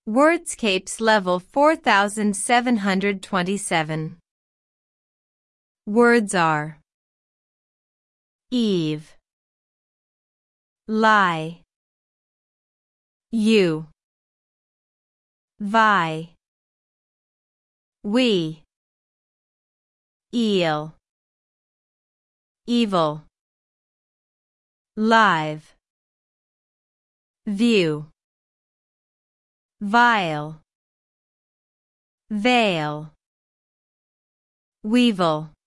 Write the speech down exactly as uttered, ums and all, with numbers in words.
Wordscapes level four thousand seven hundred twenty-seven. Words are Eve, lie, you, vi, we, eel, evil, live, view, vile, veil, weevil.